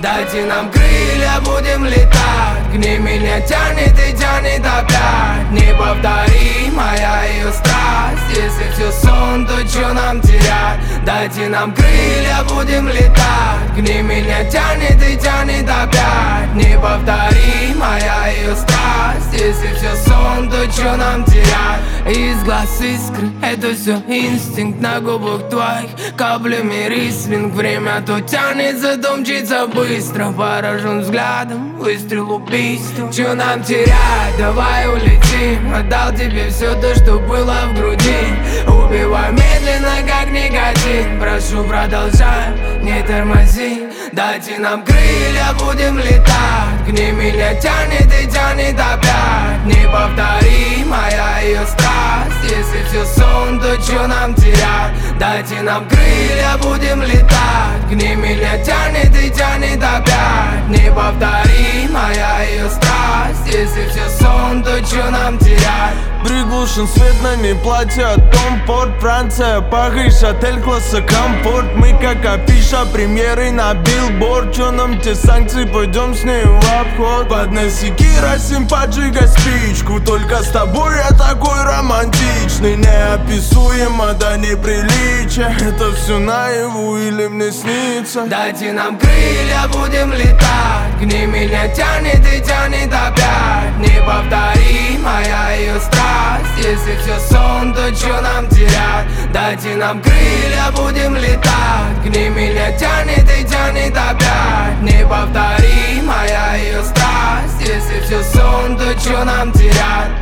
Дайте нам крылья, будем летать. К ней меня тянет и тянет опять. Неповторимая ее страсть. Если все сон, то чё нам терять? Дайте нам крылья, будем летать. К ней меня тянет и тянет опять. Неповторимая ее страсть. Если все сон, то чё нам терять? Из глаз искры, это все инстинкт. На губах твоих каплями рислинг. Время то тянется, то мчится быстро. Поражен взглядом, выстрел убийства. Чё нам терять? Давай улетим. Отдал тебе все то, что было в груди. Убивай медленно, как никотин. Прошу, продолжай, не тормози. Дайте нам крылья, будем летать. К ней меня тянет и тянет опять. Неповторимая ее страсть. Если все сон, то чё нам терять? Дайте нам крылья, будем летать. К ней меня тянет и тянет опять. Неповторимая ее страсть. Если все сон, то чё нам терять? Приглушен свет, на ней платье, Том Порт, Франция, Париж, отель класса комфорт. Мы как афиша премьеры на билборд. Чё нам те санкции, пойдем с ней в обход. Подноси керосин, поджигай спичку. Только с тобой я такой романтичный. Неописуемо до неприличия. Это все наяву или мне снится? Дайте нам крылья, будем летать. К ней меня тянет и тянет опять. Неповторимая ее страсть. Если все сон, то чё нам терять? Дайте нам крылья, будем летать. К ней меня тянет и тянет опять. Неповторимая ее страсть. Если все сон, то чё нам терять?